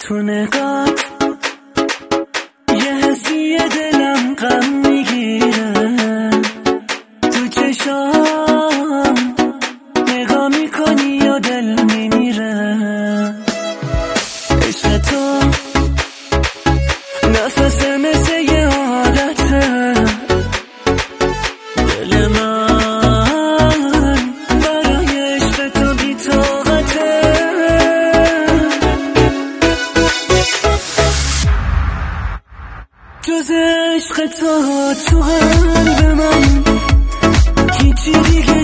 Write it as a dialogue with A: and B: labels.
A: تو نگات یه حسی دلم غم میگیره، تو چشام نگاه میکنی یا دل میمیره. عشق تو نفس مثل یه عادته، دل من برای عشق تو بی طاقته. جز عشق تو قلب من هیچی دیگه